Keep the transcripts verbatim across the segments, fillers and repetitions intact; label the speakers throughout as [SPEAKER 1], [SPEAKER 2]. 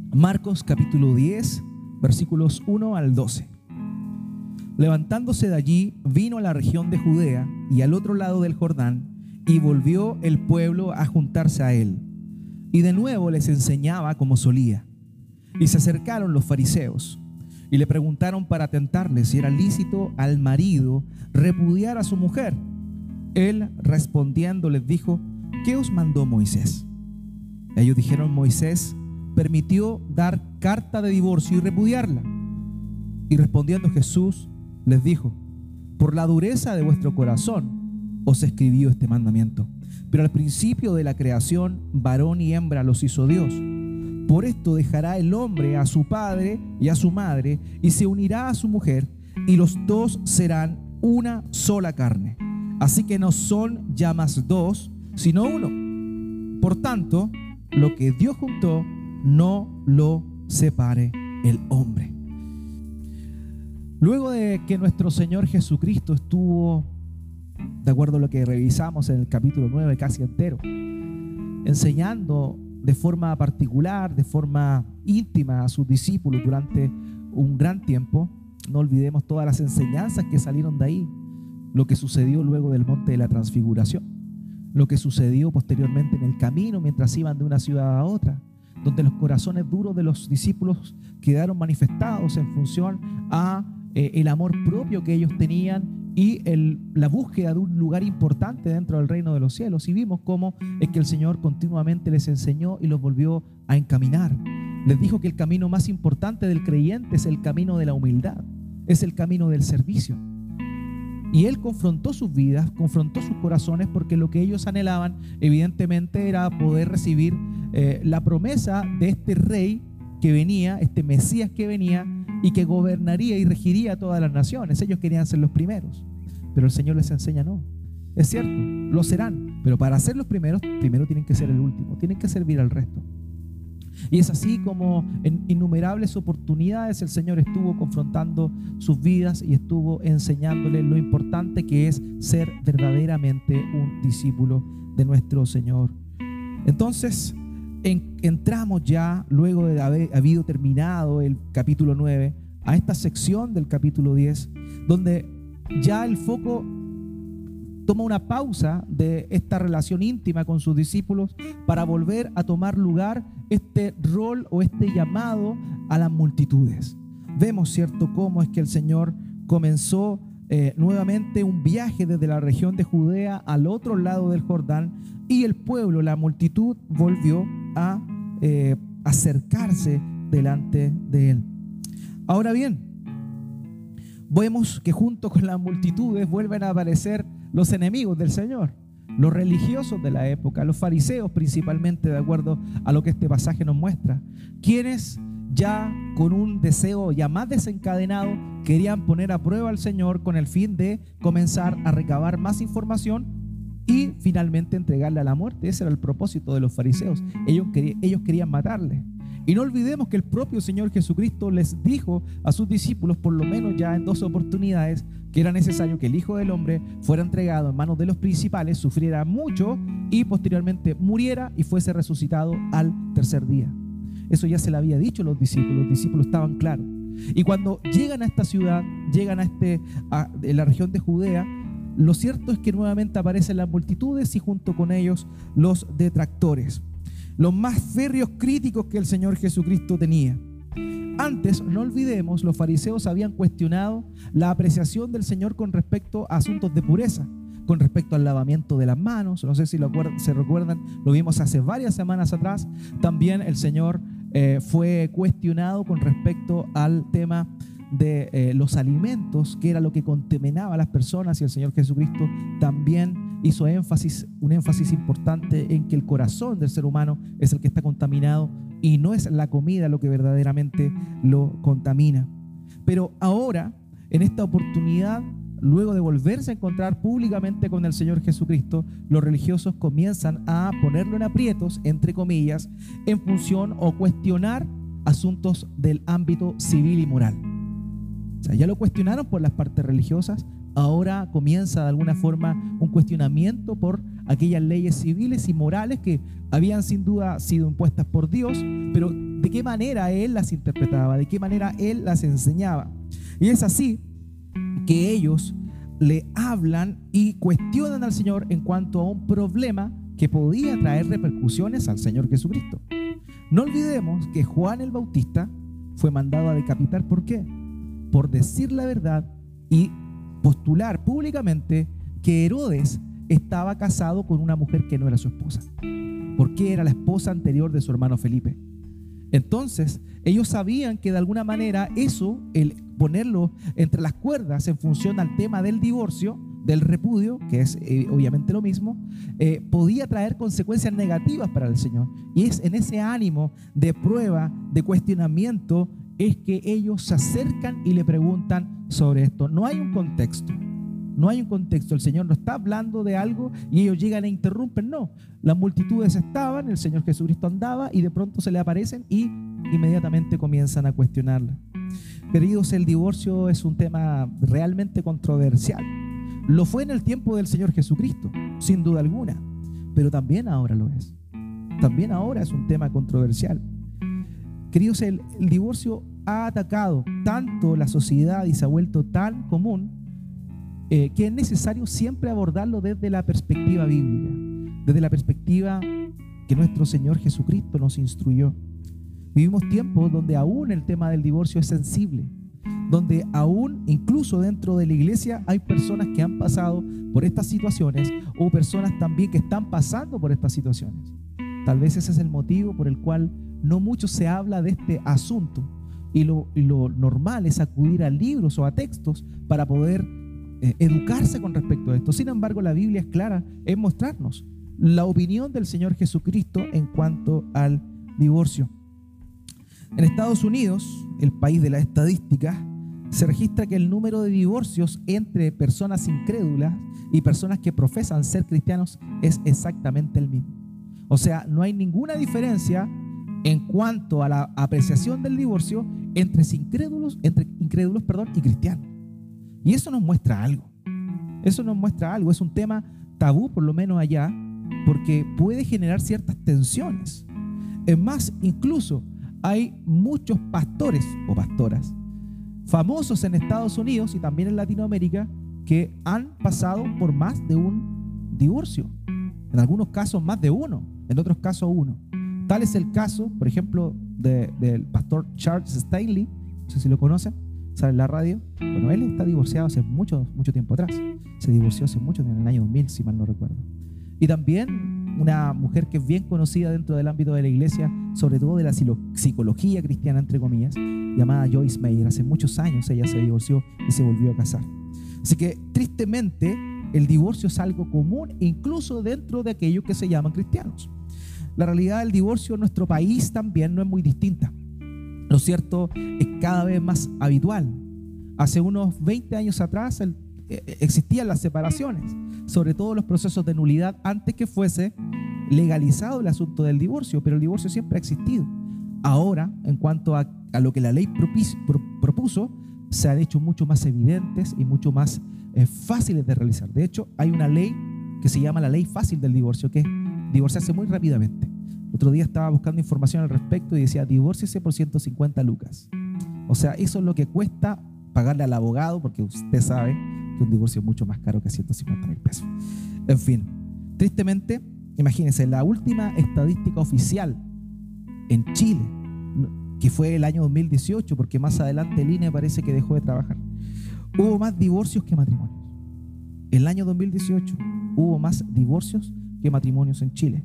[SPEAKER 1] Marcos capítulo diez, versículos uno al doce. Levantándose de allí, vino a la región de Judea y al otro lado del Jordán, y volvió el pueblo a juntarse a él. Y de nuevo les enseñaba como solía. Y se acercaron los fariseos y le preguntaron para tentarle si era lícito al marido repudiar a su mujer. Él respondiendo les dijo: ¿qué os mandó Moisés? Ellos dijeron: Moisés permitió dar carta de divorcio y repudiarla. Y respondiendo Jesús les dijo: por la dureza de vuestro corazón os escribió este mandamiento, pero al principio de la creación varón y hembra los hizo Dios. Por esto dejará el hombre a su padre y a su madre, y se unirá a su mujer, y los dos serán una sola carne. Así que no son ya más dos, sino uno. Por tanto, lo que Dios juntó, no lo separe el hombre. Luego de que nuestro Señor Jesucristo estuvo, de acuerdo a lo que revisamos en el capítulo nueve casi entero, enseñando de forma particular, de forma íntima a sus discípulos durante un gran tiempo, no olvidemos todas las enseñanzas que salieron de ahí, lo que sucedió luego del monte de la transfiguración, lo que sucedió posteriormente en el camino mientras iban de una ciudad a otra, donde los corazones duros de los discípulos quedaron manifestados en función a eh, el amor propio que ellos tenían y el, la búsqueda de un lugar importante dentro del reino de los cielos. Y vimos cómo es que el Señor continuamente les enseñó y los volvió a encaminar. Les dijo que el camino más importante del creyente es el camino de la humildad, es el camino del servicio. Y Él confrontó sus vidas, confrontó sus corazones, porque lo que ellos anhelaban evidentemente era poder recibir eh, la promesa de este rey que venía, este Mesías que venía y que gobernaría y regiría todas las naciones. Ellos querían ser los primeros, pero el Señor les enseña: no, es cierto, lo serán, pero para ser los primeros, primero tienen que ser el último, tienen que servir al resto. Y es así como en innumerables oportunidades el Señor estuvo confrontando sus vidas y estuvo enseñándoles lo importante que es ser verdaderamente un discípulo de nuestro Señor. Entonces en, entramos ya, luego de haber habido terminado el capítulo nueve, a esta sección del capítulo diez, donde ya el foco toma una pausa de esta relación íntima con sus discípulos para volver a tomar lugar este rol o este llamado a las multitudes. Vemos, ¿cierto?, cómo es que el Señor comenzó eh, nuevamente un viaje desde la región de Judea al otro lado del Jordán, y el pueblo, la multitud, volvió a eh, acercarse delante de Él. Ahora bien, vemos que junto con las multitudes vuelven a aparecer los enemigos del Señor, los religiosos de la época, los fariseos principalmente, de acuerdo a lo que este pasaje nos muestra, quienes ya con un deseo ya más desencadenado querían poner a prueba al Señor con el fin de comenzar a recabar más información y finalmente entregarle a la muerte. Ese era el propósito de los fariseos. Ellos querían, ellos querían matarle. Y no olvidemos que el propio Señor Jesucristo les dijo a sus discípulos, por lo menos ya en dos oportunidades, que era necesario que el Hijo del Hombre fuera entregado en manos de los principales, sufriera mucho y posteriormente muriera y fuese resucitado al tercer día. Eso ya se le había dicho a los discípulos, los discípulos estaban claros. Y cuando llegan a esta ciudad, llegan a, este, a la región de Judea, lo cierto es que nuevamente aparecen las multitudes y junto con ellos los detractores, los más férreos críticos que el Señor Jesucristo tenía. Antes, no olvidemos, los fariseos habían cuestionado la apreciación del Señor con respecto a asuntos de pureza, con respecto al lavamiento de las manos. No sé si lo se recuerdan, lo vimos hace varias semanas atrás. También el Señor eh, fue cuestionado con respecto al tema de eh, los alimentos, que era lo que contaminaba a las personas, y el Señor Jesucristo también hizo énfasis, un énfasis importante en que el corazón del ser humano es el que está contaminado y no es la comida lo que verdaderamente lo contamina. Pero ahora, en esta oportunidad, luego de volverse a encontrar públicamente con el Señor Jesucristo, los religiosos comienzan a ponerlo en aprietos, entre comillas, en función o cuestionar asuntos del ámbito civil y moral. O sea, ya lo cuestionaron por las partes religiosas, ahora comienza de alguna forma un cuestionamiento por aquellas leyes civiles y morales que habían sin duda sido impuestas por Dios, pero de qué manera él las interpretaba, de qué manera él las enseñaba. Y es así que ellos le hablan y cuestionan al Señor en cuanto a un problema que podía traer repercusiones al Señor Jesucristo. No olvidemos que Juan el Bautista fue mandado a decapitar. ¿Por qué? Por decir la verdad y postular públicamente que Herodes estaba casado con una mujer que no era su esposa, porque era la esposa anterior de su hermano Felipe. Entonces, ellos sabían que de alguna manera eso, el ponerlo entre las cuerdas en función al tema del divorcio, del repudio, que es eh, obviamente lo mismo, eh, podía traer consecuencias negativas para el Señor. Y es en ese ánimo de prueba, de cuestionamiento, es que ellos se acercan y le preguntan sobre esto. No hay un contexto. No hay un contexto, el Señor no está hablando de algo y ellos llegan e interrumpen, no. Las multitudes estaban, el Señor Jesucristo andaba y de pronto se le aparecen y inmediatamente comienzan a cuestionarla. Queridos, el divorcio es un tema realmente controversial. Lo fue en el tiempo del Señor Jesucristo, sin duda alguna, pero también ahora lo es. También ahora es un tema controversial. Queridos, el, el divorcio ha atacado tanto la sociedad y se ha vuelto tan común Eh, que es necesario siempre abordarlo desde la perspectiva bíblica, desde la perspectiva que nuestro Señor Jesucristo nos instruyó. Vivimos tiempos donde aún el tema del divorcio es sensible, donde aún incluso dentro de la iglesia hay personas que han pasado por estas situaciones o personas también que están pasando por estas situaciones. Tal vez ese es el motivo por el cual no mucho se habla de este asunto y lo, y lo normal es acudir a libros o a textos para poder Eh, educarse con respecto a esto. Sin embargo, la Biblia es clara en mostrarnos la opinión del Señor Jesucristo en cuanto al divorcio. En Estados Unidos, el país de la estadística, se registra que el número de divorcios entre personas incrédulas y personas que profesan ser cristianos es exactamente el mismo. O sea, no hay ninguna diferencia en cuanto a la apreciación del divorcio entre incrédulos, entre incrédulos, perdón, y cristianos. Y eso nos muestra algo. Eso nos muestra algo. Es un tema tabú, por lo menos allá, porque puede generar ciertas tensiones. Es más, incluso hay muchos pastores o pastoras famosos en Estados Unidos y también en Latinoamérica que han pasado por más de un divorcio. En algunos casos más de uno, en otros casos uno. Tal es el caso, por ejemplo, de, del pastor Charles Stanley. No sé si lo conocen. Sale en la radio. Bueno, él está divorciado hace mucho, mucho tiempo atrás. Se divorció hace mucho, en el año dos mil, si mal no recuerdo. Y también una mujer que es bien conocida dentro del ámbito de la iglesia, sobre todo de la psicología cristiana, entre comillas, llamada Joyce Meyer. Hace muchos años ella se divorció y se volvió a casar. Así que, tristemente, el divorcio es algo común, incluso dentro de aquellos que se llaman cristianos. La realidad del divorcio en nuestro país también no es muy distinta. Lo cierto es cada vez más habitual. Hace unos veinte años atrás el, eh, existían las separaciones, sobre todo los procesos de nulidad antes que fuese legalizado el asunto del divorcio, pero el divorcio siempre ha existido. Ahora, en cuanto a, a lo que la ley propis, pro, propuso, se han hecho mucho más evidentes y mucho más eh, fáciles de realizar. De hecho, hay una ley que se llama la ley fácil del divorcio, que es divorciarse muy rápidamente. Otro día estaba buscando información al respecto y decía, divórciese por ciento cincuenta lucas. O sea, eso es lo que cuesta pagarle al abogado, porque usted sabe que un divorcio es mucho más caro que ciento cincuenta mil pesos. En fin, tristemente, imagínense, la última estadística oficial en Chile, que fue el año dos mil dieciocho, porque más adelante el I N E parece que dejó de trabajar, hubo más divorcios que matrimonios. El año dos mil dieciocho hubo más divorcios que matrimonios en Chile.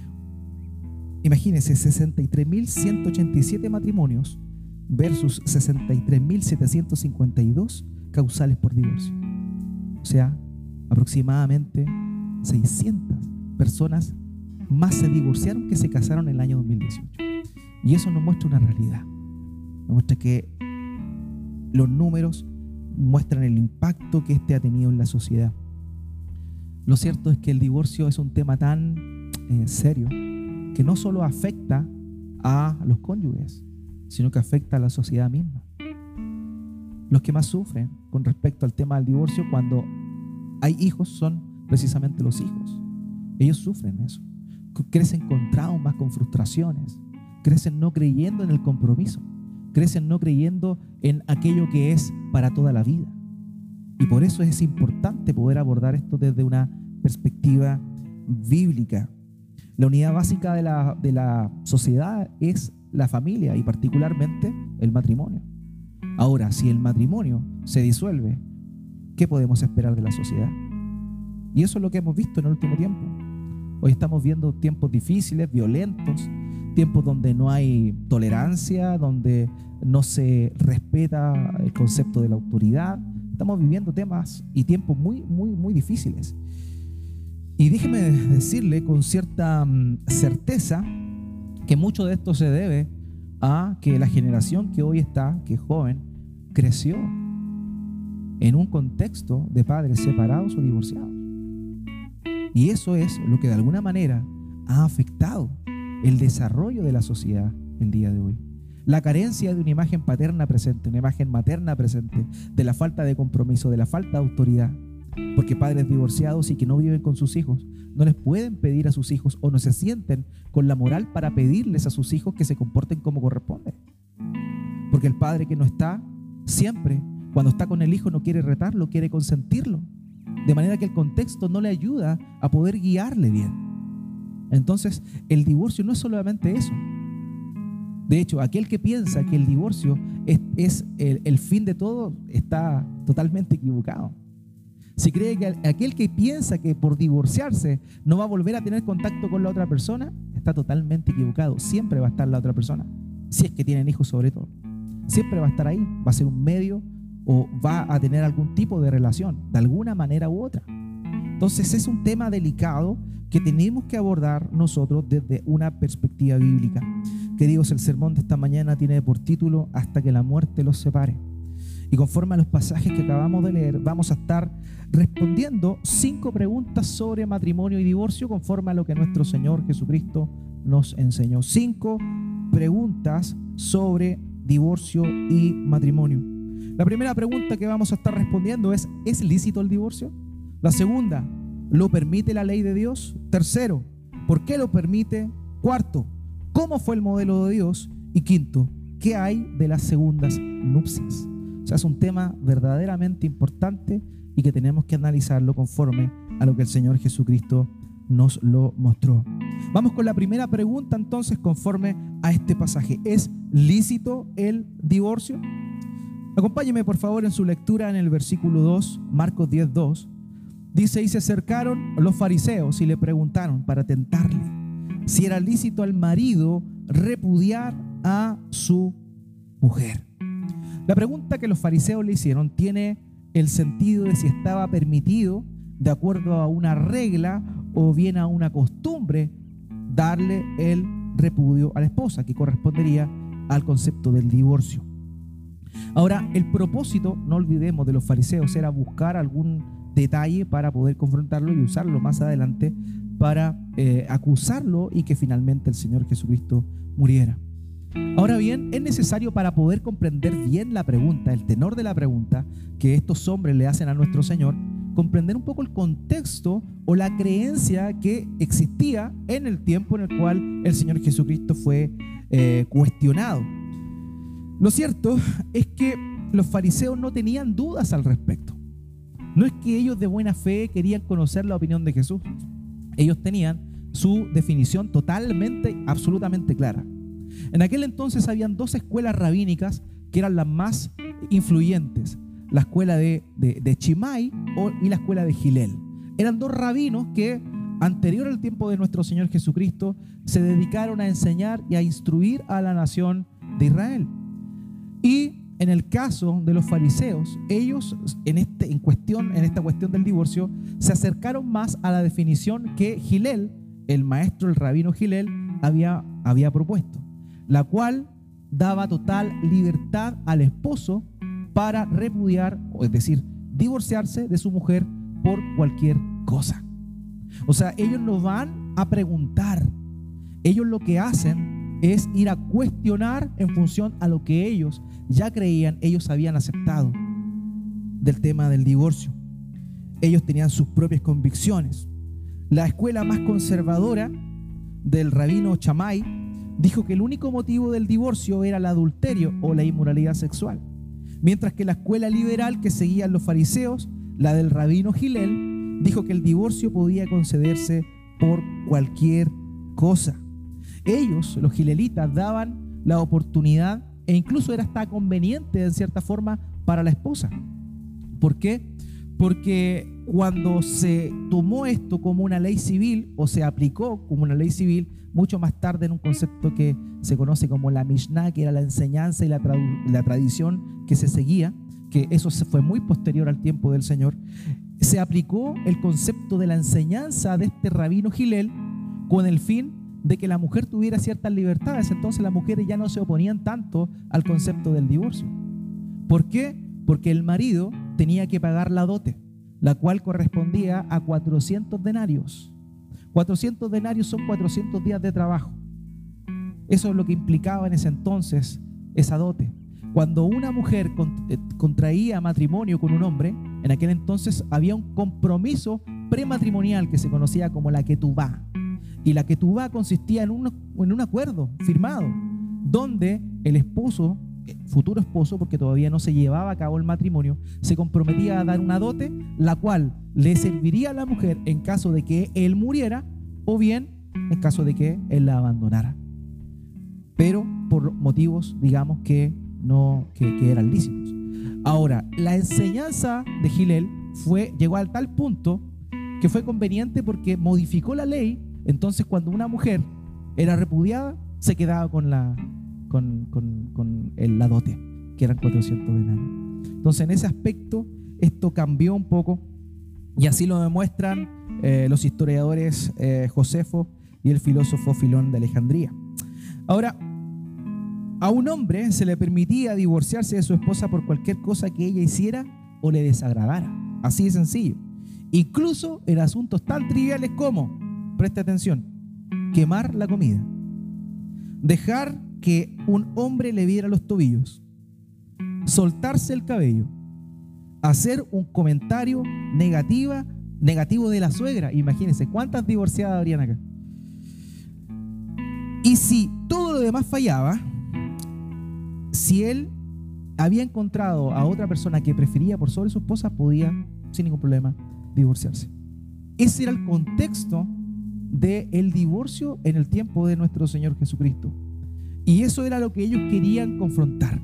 [SPEAKER 1] Imagínense, sesenta y tres mil ciento ochenta y siete matrimonios versus sesenta y tres mil setecientos cincuenta y dos causales por divorcio. O sea, aproximadamente seiscientas personas más se divorciaron que se casaron en el año dos mil dieciocho. Y eso nos muestra una realidad. Nos muestra que los números muestran el impacto que este ha tenido en la sociedad. Lo cierto es que el divorcio es un tema tan eh, serio que no solo afecta a los cónyuges, sino que afecta a la sociedad misma. Los que más sufren con respecto al tema del divorcio cuando hay hijos son precisamente los hijos. Ellos sufren eso, crecen con traumas, con frustraciones, crecen no creyendo en el compromiso, crecen no creyendo en aquello que es para toda la vida. Y por eso es importante poder abordar esto desde una perspectiva bíblica. La unidad básica de la, de la sociedad es la familia y particularmente el matrimonio. Ahora, si el matrimonio se disuelve, ¿qué podemos esperar de la sociedad? Y eso es lo que hemos visto en el último tiempo. Hoy estamos viendo tiempos difíciles, violentos, tiempos donde no hay tolerancia, donde no se respeta el concepto de la autoridad. Estamos viviendo temas y tiempos muy, muy, muy difíciles. Y déjeme decirle con cierta certeza que mucho de esto se debe a que la generación que hoy está, que es joven, creció en un contexto de padres separados o divorciados. Y eso es lo que de alguna manera ha afectado el desarrollo de la sociedad el día de hoy. La carencia de una imagen paterna presente, una imagen materna presente, de la falta de compromiso, de la falta de autoridad. Porque padres divorciados y que no viven con sus hijos no les pueden pedir a sus hijos o no se sienten con la moral para pedirles a sus hijos que se comporten como corresponde. Porque el padre que no está, siempre, cuando está con el hijo, no quiere retarlo, quiere consentirlo. De manera que el contexto no le ayuda a poder guiarle bien. Entonces, el divorcio no es solamente eso. De hecho, aquel que piensa que el divorcio es, es el, el fin de todo está totalmente equivocado. Si cree que aquel que piensa que por divorciarse no va a volver a tener contacto con la otra persona, está totalmente equivocado. Siempre va a estar la otra persona, si es que tienen hijos sobre todo. Siempre va a estar ahí, va a ser un medio o va a tener algún tipo de relación, de alguna manera u otra. Entonces es un tema delicado que tenemos que abordar nosotros desde una perspectiva bíblica. Queridos, el sermón de esta mañana tiene por título Hasta que la muerte los separe. Y conforme a los pasajes que acabamos de leer, vamos a estar respondiendo cinco preguntas sobre matrimonio y divorcio conforme a lo que nuestro Señor Jesucristo nos enseñó. Cinco preguntas sobre divorcio y matrimonio. La primera pregunta que vamos a estar respondiendo es: ¿es lícito el divorcio? La segunda: ¿lo permite la ley de Dios? Tercero: ¿por qué lo permite? Cuarto: ¿cómo fue el modelo de Dios? Y quinto: ¿qué hay de las segundas nupcias? O sea, es un tema verdaderamente importante y que tenemos que analizarlo conforme a lo que el Señor Jesucristo nos lo mostró. Vamos con la primera pregunta entonces conforme a este pasaje. ¿Es lícito el divorcio? Acompáñeme por favor en su lectura en el versículo dos, Marcos diez, dos. Dice: y se acercaron los fariseos y le preguntaron para tentarle si era lícito al marido repudiar a su mujer. La pregunta que los fariseos le hicieron tiene el sentido de si estaba permitido, de acuerdo a una regla o bien a una costumbre, darle el repudio a la esposa, que correspondería al concepto del divorcio. Ahora, el propósito, no olvidemos, de los fariseos era buscar algún detalle para poder confrontarlo y usarlo más adelante para eh, acusarlo y que finalmente el Señor Jesucristo muriera. Ahora bien, es necesario, para poder comprender bien la pregunta, el tenor de la pregunta que estos hombres le hacen a nuestro Señor, comprender un poco el contexto o la creencia que existía en el tiempo en el cual el Señor Jesucristo fue eh, cuestionado. Lo cierto es que los fariseos no tenían dudas al respecto. No es que ellos de buena fe querían conocer la opinión de Jesús. Ellos tenían su definición totalmente, absolutamente clara. En aquel entonces habían dos escuelas rabínicas que eran las más influyentes: la escuela de, de, de Shammai y la escuela de Hillel. Eran dos rabinos que, anterior al tiempo de nuestro Señor Jesucristo, se dedicaron a enseñar y a instruir a la nación de Israel. Y en el caso de los fariseos, ellos en, este, en, cuestión, en esta cuestión del divorcio se acercaron más a la definición que Hillel, el maestro, el rabino Hillel, había, había propuesto, la cual daba total libertad al esposo para repudiar, es decir, divorciarse de su mujer por cualquier cosa. O sea, ellos no van a preguntar, ellos lo que hacen es ir a cuestionar en función a lo que ellos ya creían, ellos habían aceptado del tema del divorcio. Ellos tenían sus propias convicciones. La escuela más conservadora del rabino Shammai dijo que el único motivo del divorcio era el adulterio o la inmoralidad sexual, mientras que la escuela liberal que seguían los fariseos, la del rabino Hillel, dijo que el divorcio podía concederse por cualquier cosa. Ellos, los gilelitas, daban la oportunidad e incluso era hasta conveniente en cierta forma para la esposa. ¿Por qué? Porque cuando se tomó esto como una ley civil o se aplicó como una ley civil, mucho más tarde en un concepto que se conoce como la Mishnah, que era la enseñanza y la, la tradición que se seguía, que eso fue muy posterior al tiempo del Señor, se aplicó el concepto de la enseñanza de este rabino Hillel con el fin de que la mujer tuviera ciertas libertades. Entonces las mujeres ya no se oponían tanto al concepto del divorcio. ¿Por qué? Porque el marido tenía que pagar la dote, la cual correspondía a cuatrocientos denarios. cuatrocientos denarios son cuatrocientos días de trabajo. Eso es lo que implicaba en ese entonces esa dote. Cuando una mujer contraía matrimonio con un hombre, en aquel entonces había un compromiso prematrimonial que se conocía como la ketubá. Y la ketubá consistía en un, en un acuerdo firmado, donde el esposo, futuro esposo, porque todavía no se llevaba a cabo el matrimonio, se comprometía a dar una dote, la cual le serviría a la mujer en caso de que él muriera o bien en caso de que él la abandonara. Pero por motivos, digamos, que, no, que, que eran lícitos. Ahora, la enseñanza de Hillel fue, llegó al tal punto que fue conveniente porque modificó la ley. Entonces, cuando una mujer era repudiada, se quedaba con la, con, con, con el, la dote, que eran cuatrocientos denarios. Entonces, en ese aspecto, esto cambió un poco, y así lo demuestran eh, los historiadores eh, Josefo y el filósofo Filón de Alejandría. Ahora, a un hombre se le permitía divorciarse de su esposa por cualquier cosa que ella hiciera o le desagradara. Así de sencillo. Incluso en asuntos tan triviales como, preste atención, quemar la comida, dejar que un hombre le viera los tobillos, soltarse el cabello, hacer un comentario negativa, negativo de la suegra. Imagínense, ¿cuántas divorciadas habrían acá? Y si todo lo demás fallaba, si él había encontrado a otra persona que prefería por sobre su esposa, podía, sin ningún problema, divorciarse. Ese era el contexto del divorcio en el tiempo de nuestro Señor Jesucristo. Y eso era lo que ellos querían confrontar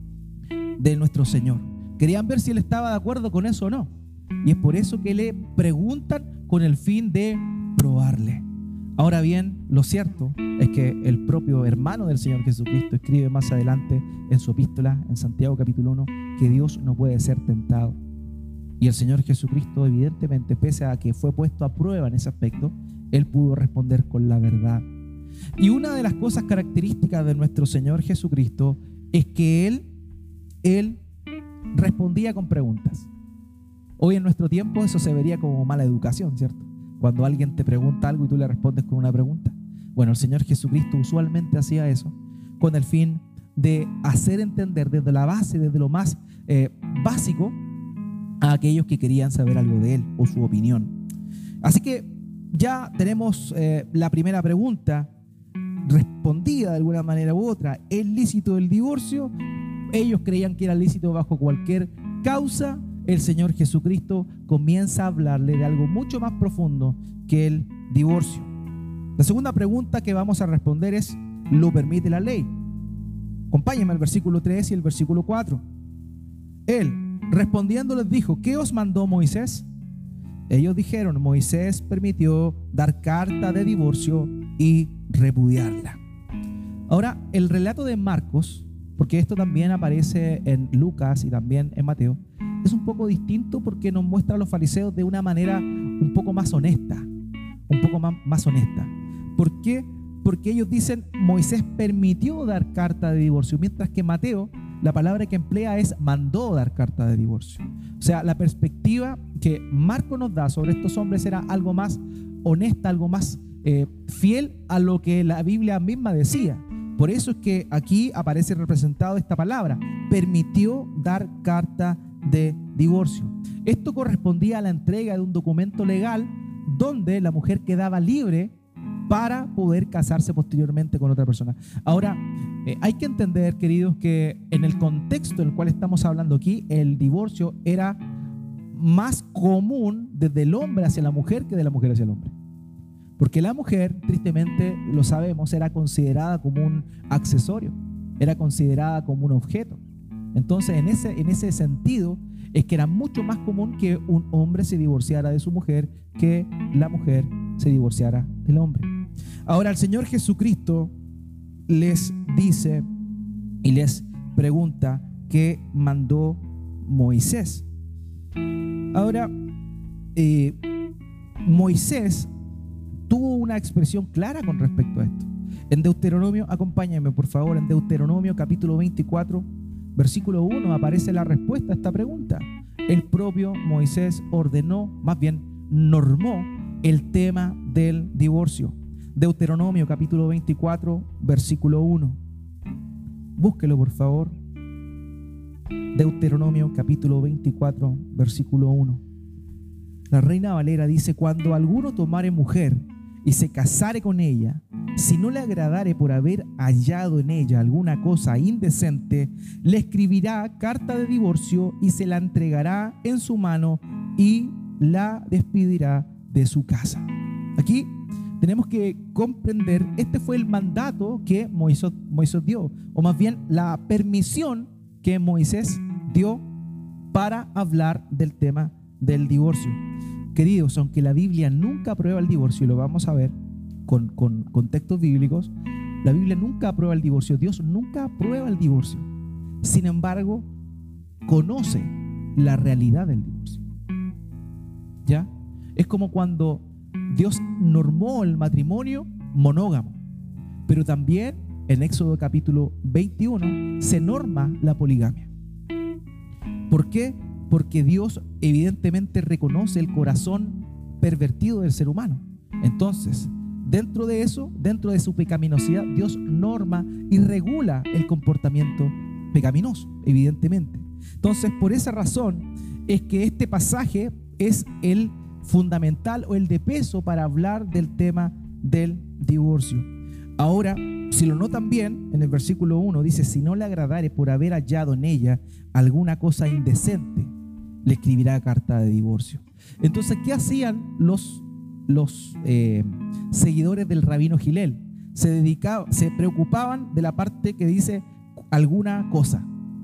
[SPEAKER 1] de nuestro Señor. Querían ver si él estaba de acuerdo con eso o no. Y es por eso que le preguntan con el fin de probarle. Ahora bien, lo cierto es que el propio hermano del Señor Jesucristo escribe más adelante en su epístola, en Santiago capítulo uno, que Dios no puede ser tentado. Y el Señor Jesucristo, evidentemente, pese a que fue puesto a prueba en ese aspecto, él pudo responder con la verdad. Y una de las cosas características de nuestro Señor Jesucristo es que Él, Él respondía con preguntas. Hoy en nuestro tiempo eso se vería como mala educación, ¿cierto? Cuando alguien te pregunta algo y tú le respondes con una pregunta. Bueno, el Señor Jesucristo usualmente hacía eso con el fin de hacer entender desde la base, desde lo más eh, básico, a aquellos que querían saber algo de Él o su opinión. Así que ya tenemos eh, la primera pregunta respondida de alguna manera u otra. ¿Es lícito el divorcio? Ellos creían que era lícito bajo cualquier causa. El Señor Jesucristo comienza a hablarle de algo mucho más profundo que el divorcio. La segunda pregunta que vamos a responder es: ¿lo permite la ley? Acompáñenme al versículo tres y el versículo cuatro. Él, respondiendo, les dijo: ¿qué os mandó Moisés? Ellos dijeron: Moisés permitió dar carta de divorcio y repudiarla. Ahora, el relato de Marcos, porque esto también aparece en Lucas y también en Mateo, es un poco distinto porque nos muestra a los fariseos de una manera un poco más honesta, un poco más, más honesta. ¿Por qué? Porque ellos dicen: Moisés permitió dar carta de divorcio, mientras que Mateo, la palabra que emplea es mandó dar carta de divorcio. O sea, la perspectiva que Marcos nos da sobre estos hombres era algo más honesta, algo más eh, fiel a lo que la Biblia misma decía. Por eso es que aquí aparece representado esta palabra: permitió dar carta de divorcio. Esto correspondía a la entrega de un documento legal donde la mujer quedaba libre para poder casarse posteriormente con otra persona. Ahora, eh, hay que entender, queridos, que en el contexto en el cual estamos hablando aquí, el divorcio era más común desde el hombre hacia la mujer que de la mujer hacia el hombre. Porque la mujer, tristemente, lo sabemos, era considerada como un accesorio, era considerada como un objeto. Entonces, en ese, en ese sentido, es que era mucho más común que un hombre se divorciara de su mujer que la mujer se divorciara del hombre. Ahora, el Señor Jesucristo les dice y les pregunta qué mandó Moisés. Ahora, eh, Moisés tuvo una expresión clara con respecto a esto. En Deuteronomio, acompáñenme por favor, en Deuteronomio capítulo veinticuatro, versículo uno, aparece la respuesta a esta pregunta. El propio Moisés ordenó, más bien normó, el tema del divorcio. Deuteronomio capítulo veinticuatro, versículo uno. Búsquelo por favor. Deuteronomio capítulo veinticuatro, versículo uno. La Reina Valera dice: cuando alguno tomare mujer y se casare con ella, si no le agradare por haber hallado en ella alguna cosa indecente, le escribirá carta de divorcio y se la entregará en su mano y la despedirá de su casa. Aquí tenemos que comprender, este fue el mandato que Moisés, Moisés dio, o más bien la permisión que Moisés dio para hablar del tema del divorcio. Queridos, aunque la Biblia nunca aprueba el divorcio, y lo vamos a ver con, con, con textos bíblicos, la Biblia nunca aprueba el divorcio, Dios nunca aprueba el divorcio. Sin embargo, conoce la realidad del divorcio. ¿Ya? Es como cuando Dios normó el matrimonio monógamo, pero también en Éxodo capítulo veintiuno se norma la poligamia. ¿Por qué? Porque Dios evidentemente reconoce el corazón pervertido del ser humano. Entonces, dentro de eso, dentro de su pecaminosidad, Dios norma y regula el comportamiento pecaminoso, evidentemente. Entonces, por esa razón es que este pasaje es el fundamental o el de peso para hablar del tema del divorcio. Ahora, si lo notan bien, en el versículo uno dice: si no le agradare por haber hallado en ella alguna cosa indecente, le escribirá carta de divorcio. Entonces, ¿qué hacían los, los eh, seguidores del rabino Gilel? Se dedicaban, se preocupaban de la parte que dice alguna cosa.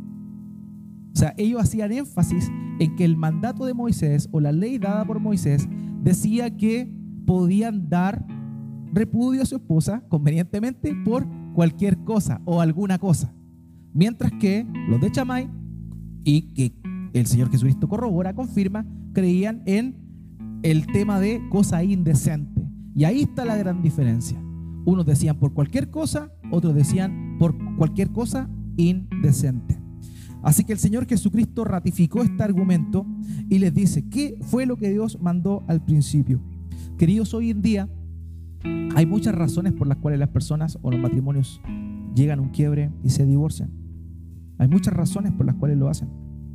[SPEAKER 1] O sea, ellos hacían énfasis en que el mandato de Moisés o la ley dada por Moisés decía que podían dar repudio a su esposa convenientemente por cualquier cosa o alguna cosa. Mientras que los de Chamay, y que el Señor Jesucristo corrobora, confirma, creían en el tema de cosa indecente. Y ahí está la gran diferencia. Unos decían por cualquier cosa, otros decían por cualquier cosa indecente. Así que el Señor Jesucristo ratificó este argumento y les dice: ¿qué fue lo que Dios mandó al principio? Queridos, hoy en día hay muchas razones por las cuales las personas o los matrimonios llegan a un quiebre y se divorcian. Hay muchas razones por las cuales lo hacen.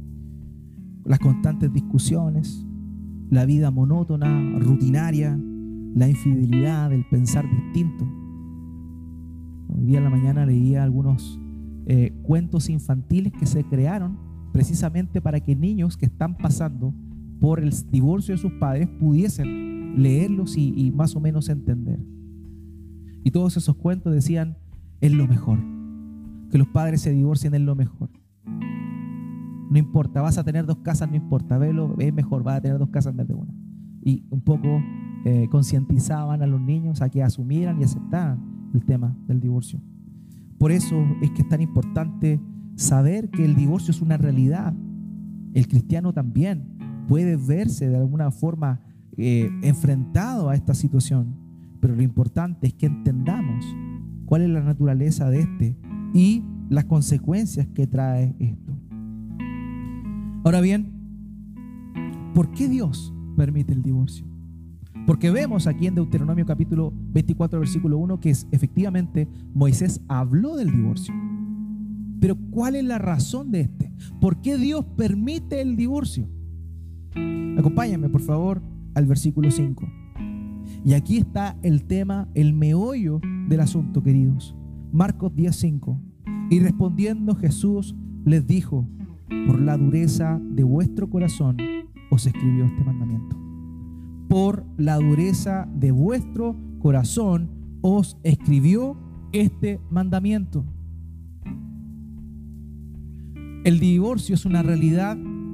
[SPEAKER 1] Las constantes discusiones, la vida monótona, rutinaria, la infidelidad, el pensar distinto. Hoy día en la mañana leía algunos eh, cuentos infantiles que se crearon precisamente para que niños que están pasando por el divorcio de sus padres pudiesen leerlos y, y más o menos entender. Y todos esos cuentos decían: es lo mejor, que los padres se divorcien es lo mejor. No importa, vas a tener dos casas, no importa, velo, es mejor, vas a tener dos casas en vez de una. Y un poco eh, concientizaban a los niños a que asumieran y aceptaran el tema del divorcio. Por eso es que es tan importante saber que el divorcio es una realidad. El cristiano también puede verse de alguna forma eh, enfrentado a esta situación, pero lo importante es que entendamos cuál es la naturaleza de este y las consecuencias que trae esto. Ahora bien, ¿por qué Dios permite el divorcio? Porque vemos aquí en Deuteronomio capítulo veinticuatro, versículo uno, que es, efectivamente Moisés habló del divorcio. Pero ¿cuál es la razón de este? ¿Por qué Dios permite el divorcio? Acompáñenme, por favor, al versículo cinco. Y aquí está el tema, el meollo del asunto, queridos. Marcos diez cinco. Y respondiendo Jesús les dijo: por la dureza de vuestro corazón os escribió este mandamiento. Por la dureza de vuestro corazón os escribió este mandamiento. El divorcio es una realidad.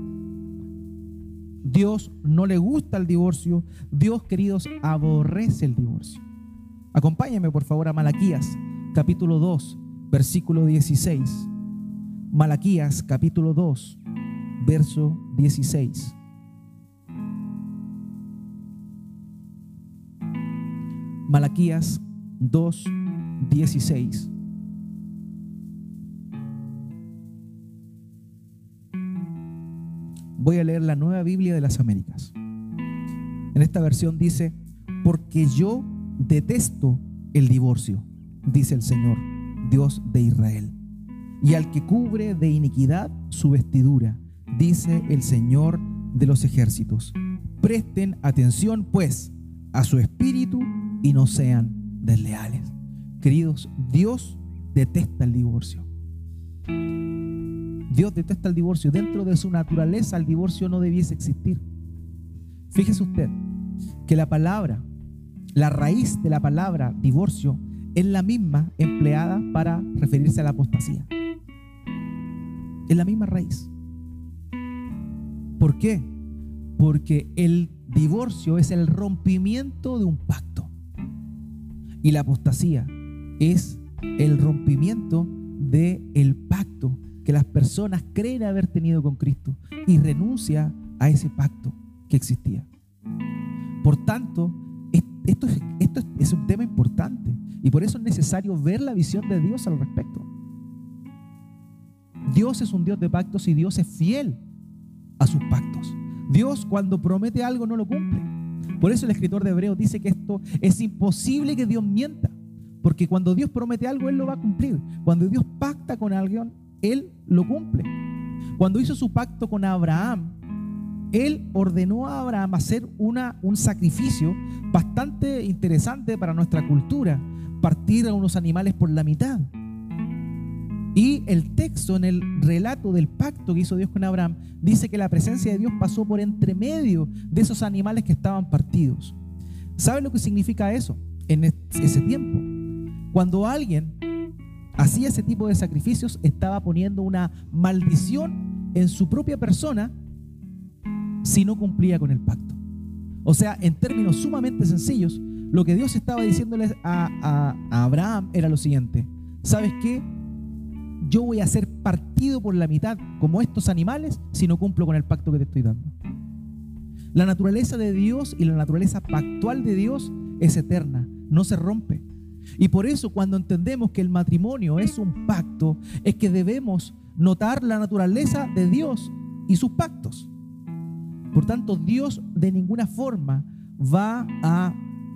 [SPEAKER 1] Dios no le gusta el divorcio. Dios, queridos, aborrece el divorcio. Acompáñenme por favor a Malaquías capítulo dos, versículo dieciséis. Malaquías capítulo dos, verso dieciséis. Malaquías dos, dieciséis. Voy a leer la Nueva Biblia de las Américas. En esta versión dice: porque yo detesto el divorcio, dice el Señor, Dios de Israel, y al que cubre de iniquidad su vestidura, dice el Señor de los ejércitos. Presten atención, pues, a su espíritu y no sean desleales. Queridos, Dios detesta el divorcio. Dios detesta el divorcio. Dentro de su naturaleza, el divorcio no debiese existir. Fíjese usted que la palabra, la raíz de la palabra divorcio es la misma empleada para referirse a la apostasía. Es la misma raíz. ¿Por qué? Porque el divorcio es el rompimiento de un pacto. Y la apostasía es el rompimiento del pacto que las personas creen haber tenido con Cristo y renuncia a ese pacto que existía. Por tanto, esto es, esto es un tema importante y por eso es necesario ver la visión de Dios al respecto. Dios es un Dios de pactos y Dios es fiel a sus pactos. Dios, cuando promete algo, no lo cumple. Por eso el escritor de Hebreos dice que esto es imposible, que Dios mienta, porque cuando Dios promete algo, Él lo va a cumplir. Cuando Dios pacta con alguien, Él lo cumple. Cuando hizo su pacto con Abraham, Él ordenó a Abraham hacer una, un sacrificio bastante interesante para nuestra cultura: partir a unos animales por la mitad. Y el texto, en el relato del pacto que hizo Dios con Abraham, dice que la presencia de Dios pasó por entre medio de esos animales que estaban partidos. ¿Sabe lo que significa eso? En ese tiempo, cuando alguien hacía ese tipo de sacrificios, estaba poniendo una maldición en su propia persona si no cumplía con el pacto. O sea, en términos sumamente sencillos, lo que Dios estaba diciéndole a, a, a Abraham era lo siguiente: ¿sabes qué? Yo voy a ser partido por la mitad como estos animales si no cumplo con el pacto que te estoy dando. La naturaleza de Dios y la naturaleza pactual de Dios es eterna, no se rompe. Y por eso, cuando entendemos que el matrimonio es un pacto, es que debemos notar la naturaleza de Dios y sus pactos. Por tanto, Dios de ninguna forma va a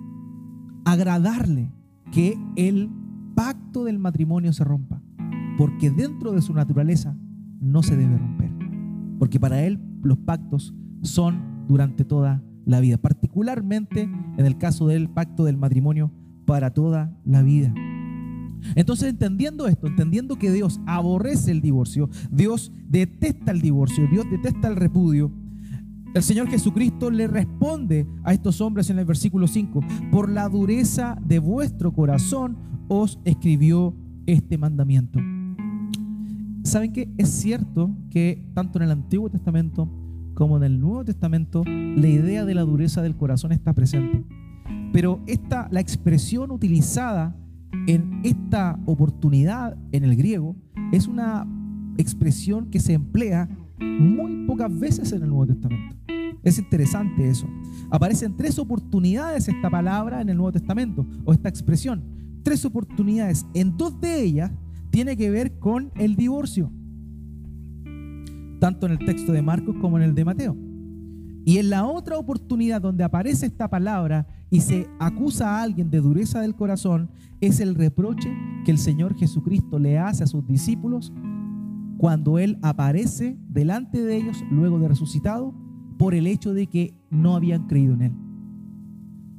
[SPEAKER 1] agradarle que el pacto del matrimonio se rompa, porque dentro de su naturaleza no se debe romper, porque para Él los pactos son durante toda la vida, particularmente en el caso del pacto del matrimonio, para toda la vida. Entonces, entendiendo esto, entendiendo que Dios aborrece el divorcio, Dios detesta el divorcio, Dios detesta el repudio, el Señor Jesucristo le responde a estos hombres en el versículo cinco: por la dureza de vuestro corazón os escribió este mandamiento. ¿Saben qué? Es cierto que tanto en el Antiguo Testamento como en el Nuevo Testamento la idea de la dureza del corazón está presente. Pero esta, la expresión utilizada en esta oportunidad en el griego es una expresión que se emplea muy pocas veces en el Nuevo Testamento. Es interesante eso. Aparece en tres oportunidades esta palabra en el Nuevo Testamento, o esta expresión. Tres oportunidades. En dos de ellas tiene que ver con el divorcio, tanto en el texto de Marcos como en el de Mateo. Y en la otra oportunidad donde aparece esta palabra y se acusa a alguien de dureza del corazón, es el reproche que el Señor Jesucristo le hace a sus discípulos cuando Él aparece delante de ellos luego de resucitado, por el hecho de que no habían creído en Él.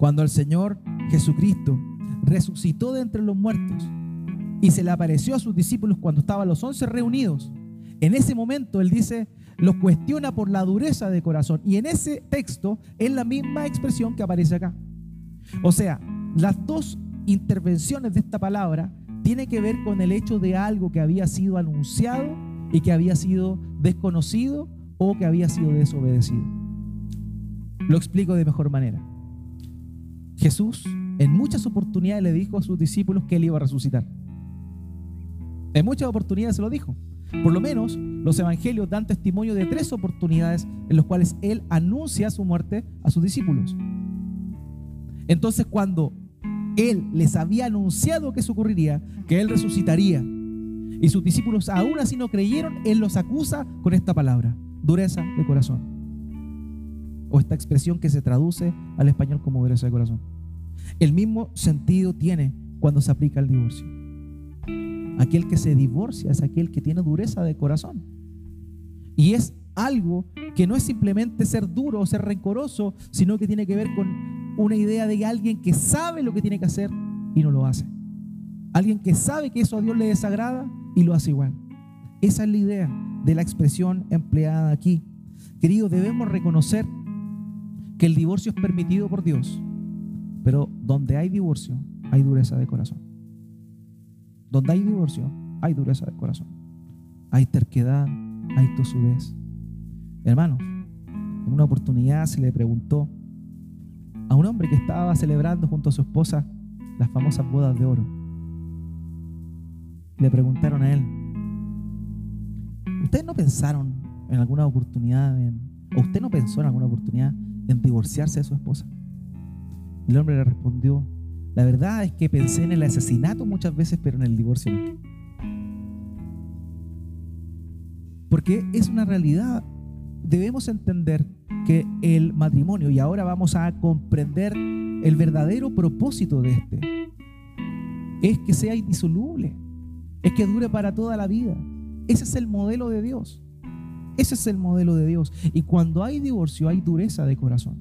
[SPEAKER 1] Cuando el Señor Jesucristo resucitó de entre los muertos y se le apareció a sus discípulos cuando estaban los once reunidos, en ese momento Él dice, los cuestiona por la dureza de corazón. Y en ese texto es la misma expresión que aparece acá. O sea, las dos intervenciones de esta palabra tienen que ver con el hecho de algo que había sido anunciado y que había sido desconocido o que había sido desobedecido. Lo explico de mejor manera. Jesús en muchas oportunidades le dijo a sus discípulos que Él iba a resucitar. En muchas oportunidades se lo dijo. Por lo menos los evangelios dan testimonio de tres oportunidades en las cuales Él anuncia su muerte a sus discípulos. Entonces, cuando Él les había anunciado que eso ocurriría, que Él resucitaría, y sus discípulos aún así no creyeron, Él los acusa con esta palabra: dureza de corazón. O esta expresión que se traduce al español como dureza de corazón. El mismo sentido tiene cuando se aplica el divorcio. Aquel que se divorcia es aquel que tiene dureza de corazón. Y es algo que no es simplemente ser duro o ser rencoroso, sino que tiene que ver con una idea de alguien que sabe lo que tiene que hacer y no lo hace. Alguien que sabe que eso a Dios le desagrada y lo hace igual. Esa es la idea de la expresión empleada aquí. Queridos, debemos reconocer que el divorcio es permitido por Dios, pero donde hay divorcio, hay dureza de corazón. Donde hay divorcio, hay dureza de corazón. Hay terquedad, hay tosudez. Hermanos, en una oportunidad se le preguntó a un hombre que estaba celebrando junto a su esposa las famosas bodas de oro. Le preguntaron a él: ¿ustedes no pensaron en alguna oportunidad, en, o usted no pensó en alguna oportunidad en divorciarse de su esposa? El hombre le respondió: la verdad es que pensé en el asesinato muchas veces, pero en el divorcio nunca. Porque es una realidad. Debemos entender que el matrimonio, y ahora vamos a comprender el verdadero propósito de este, es que sea indisoluble, es que dure para toda la vida. Ese es el modelo de Dios. Ese es el modelo de Dios. Y cuando hay divorcio, hay dureza de corazón.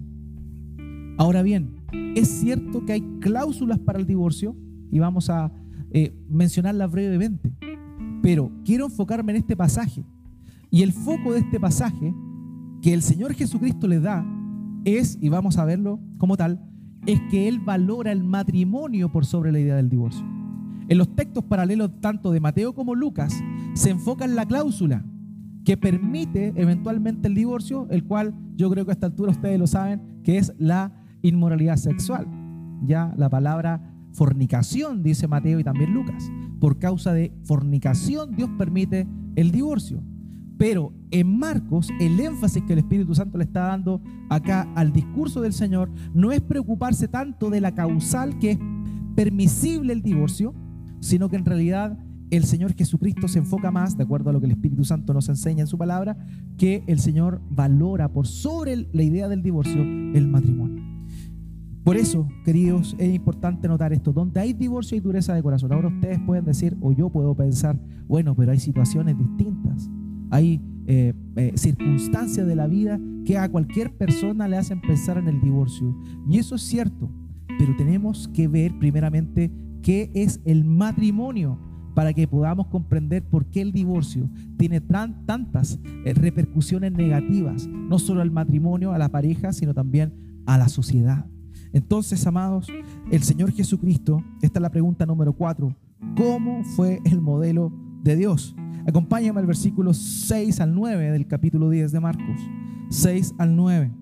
[SPEAKER 1] Ahora bien, es cierto que hay cláusulas para el divorcio y vamos a eh, mencionarlas brevemente, pero quiero enfocarme en este pasaje, y el foco de este pasaje que el Señor Jesucristo le da es, y vamos a verlo como tal, es que Él valora el matrimonio por sobre la idea del divorcio. En los textos paralelos tanto de Mateo como Lucas se enfoca en la cláusula que permite eventualmente el divorcio, el cual yo creo que a esta altura ustedes lo saben, que es la inmoralidad sexual. Ya la palabra fornicación, dice Mateo y también Lucas. Por causa de fornicación Dios permite el divorcio. Pero en Marcos el énfasis que el Espíritu Santo le está dando acá al discurso del Señor no es preocuparse tanto de la causal que es permisible el divorcio, sino que en realidad el Señor Jesucristo se enfoca más, de acuerdo a lo que el Espíritu Santo nos enseña en su palabra, que el Señor valora por sobre la idea del divorcio el matrimonio. Por eso, queridos, es importante notar esto: donde hay divorcio hay dureza de corazón. Ahora ustedes pueden decir, o yo puedo pensar, bueno, pero hay situaciones distintas, hay eh, eh, circunstancias de la vida que a cualquier persona le hacen pensar en el divorcio, y eso es cierto, pero tenemos que ver primeramente qué es el matrimonio para que podamos comprender por qué el divorcio tiene tan, tantas eh, repercusiones negativas, no solo al matrimonio, a la pareja, sino también a la sociedad. Entonces, amados, el Señor Jesucristo, esta es la pregunta número cuatro: ¿cómo fue el modelo de Dios? Acompáñame al versículo seis al nueve del capítulo diez de Marcos. seis al nueve.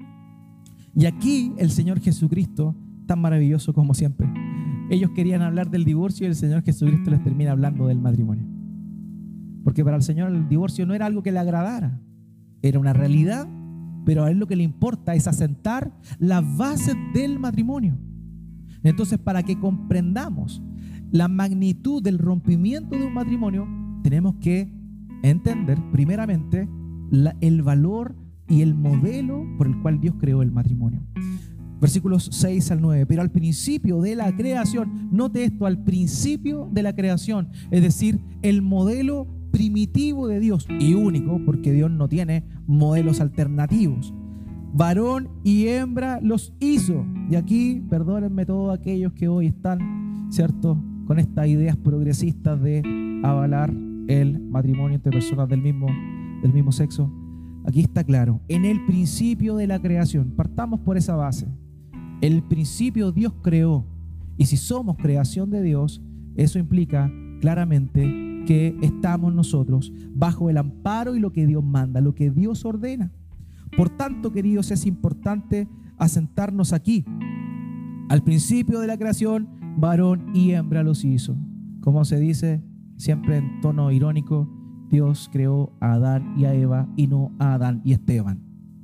[SPEAKER 1] Y aquí el Señor Jesucristo, tan maravilloso como siempre, ellos querían hablar del divorcio y el Señor Jesucristo les termina hablando del matrimonio. Porque para el Señor el divorcio no era algo que le agradara, era una realidad, pero a Él lo que le importa es asentar las bases del matrimonio. Entonces, para que comprendamos la magnitud del rompimiento de un matrimonio, tenemos que entender primeramente la, el valor y el modelo por el cual Dios creó el matrimonio. Versículos seis al nueve. Pero al principio de la creación, note esto, al principio de la creación, es decir, el modelo primitivo de Dios y único, porque Dios no tiene modelos alternativos. varón y hembra los hizo. Y aquí, perdónenme todos aquellos que hoy están, ¿cierto?, con estas ideas progresistas de avalar el matrimonio entre personas del mismo, del mismo sexo. Aquí está claro, en el principio de la creación, partamos por esa base. En el principio Dios creó, y si somos creación de Dios, eso implica claramente que estamos nosotros bajo el amparo y lo que Dios manda, lo que Dios ordena. Por tanto, queridos, es importante asentarnos aquí. Al principio de la creación, varón y hembra los hizo. Como se dice siempre en tono irónico, Dios creó a Adán y a Eva y no a Adán y Esteban.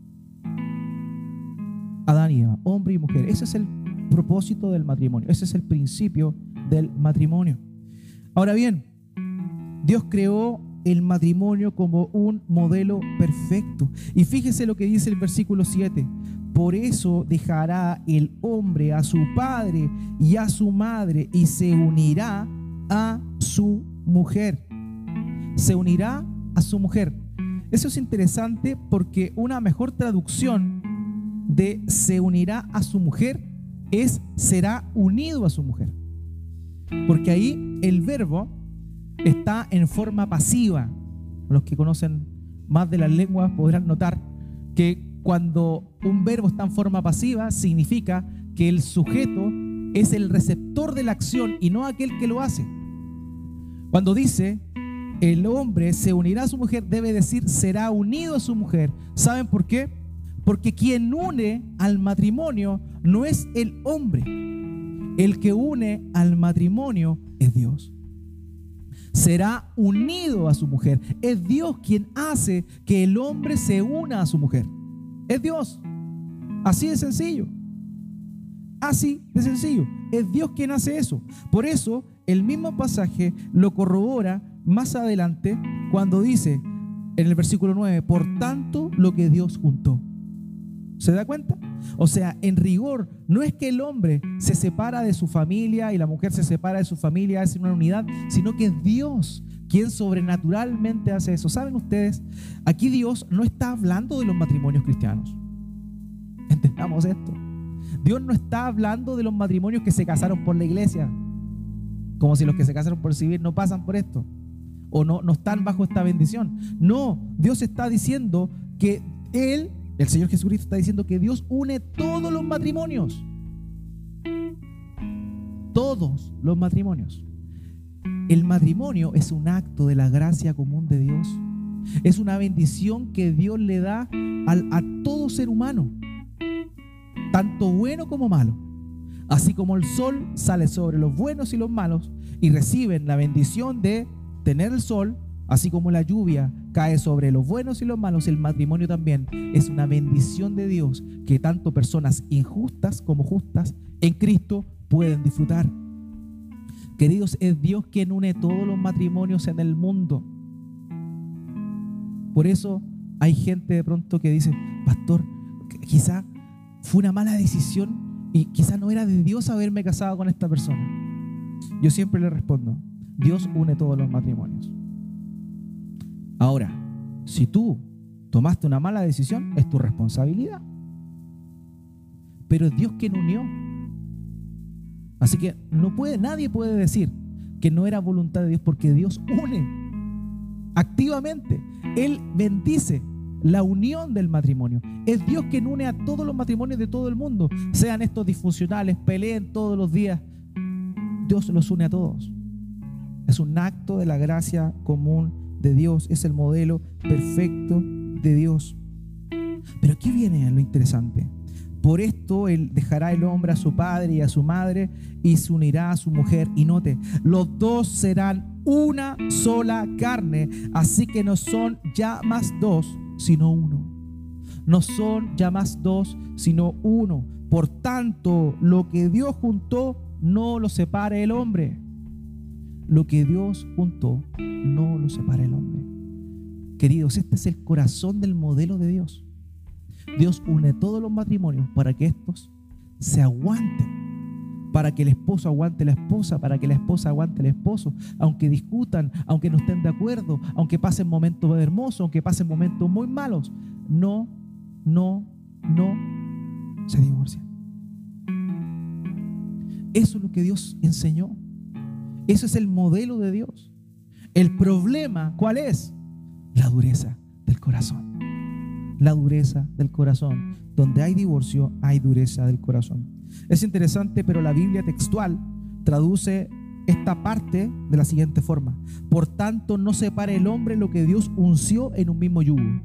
[SPEAKER 1] Adán y Eva, hombre y mujer. Ese es el propósito del matrimonio. Ese es el principio del matrimonio. Ahora bien, Dios creó el matrimonio como un modelo perfecto. Y fíjese lo que dice el versículo siete. Por eso dejará el hombre a su padre y a su madre y se unirá a su mujer. Se unirá a su mujer. Eso es interesante porque una mejor traducción de se unirá a su mujer es será unido a su mujer. Porque ahí el verbo está en forma pasiva. Los que conocen más de las lenguas podrán notar que cuando un verbo está en forma pasiva significa que el sujeto es el receptor de la acción y no aquel que lo hace. Cuando dice el hombre se unirá a su mujer, debe decir será unido a su mujer. ¿Saben por qué? Porque quien une al matrimonio no es el hombre. El que une al matrimonio es Dios. Será unido a su mujer. Es Dios quien hace que el hombre se una a su mujer. Es Dios. Así de sencillo. Así de sencillo. Es Dios quien hace eso. Por eso el mismo pasaje lo corrobora más adelante cuando dice en el versículo nueve, por tanto lo que Dios juntó. ¿Se da cuenta? O sea, en rigor, no es que el hombre se separa de su familia y la mujer se separa de su familia, es una unidad, sino que es Dios quien sobrenaturalmente hace eso. ¿Saben ustedes? Aquí Dios no está hablando de los matrimonios cristianos. Entendamos esto. Dios no está hablando de los matrimonios que se casaron por la iglesia, como si los que se casaron por civil no pasan por esto o no, no están bajo esta bendición. No, Dios está diciendo que Él, el Señor Jesucristo está diciendo que Dios une todos los matrimonios. Todos los matrimonios. El matrimonio es un acto de la gracia común de Dios. Es una bendición que Dios le da al, a todo ser humano, tanto bueno como malo. Así como el sol sale sobre los buenos y los malos y reciben la bendición de tener el sol, así como la lluvia cae sobre los buenos y los malos, el matrimonio también es una bendición de Dios que tanto personas injustas como justas en Cristo pueden disfrutar. Queridos, es Dios quien une todos los matrimonios en el mundo. Por eso hay gente de pronto que dice, pastor, quizá fue una mala decisión y quizá no era de Dios haberme casado con esta persona. Yo siempre le respondo, Dios une todos los matrimonios. Ahora, si tú tomaste una mala decisión, es tu responsabilidad. Pero es Dios quien unió. Así que no puede, nadie puede decir que no era voluntad de Dios, porque Dios une activamente. Él bendice la unión del matrimonio. Es Dios quien une a todos los matrimonios de todo el mundo, sean estos disfuncionales, peleen todos los días. Dios los une a todos. Es un acto de la gracia común de Dios. Es el modelo perfecto de Dios. Pero aquí viene lo interesante. Por esto él dejará el hombre a su padre y a su madre y se unirá a su mujer. Y note, los dos serán una sola carne. Así que no son ya más dos, sino uno. No son ya más dos, sino uno. Por tanto, lo que Dios juntó, no lo separe el hombre. Lo que Dios juntó, no lo separe el hombre. Queridos, este es el corazón del modelo de Dios. Dios une todos los matrimonios para que estos se aguanten, para que el esposo aguante la esposa, para que la esposa aguante el esposo, aunque discutan, aunque no estén de acuerdo, aunque pasen momentos hermosos, aunque pasen momentos muy malos. No, no no se divorcian. Eso es lo que Dios enseñó. Eso es el modelo de Dios. El problema, ¿cuál es? La dureza del corazón. La dureza del corazón. Donde hay divorcio, hay dureza del corazón. Es interesante, pero la Biblia textual traduce esta parte de la siguiente forma: por tanto, no separe el hombre lo que Dios unció en un mismo yugo.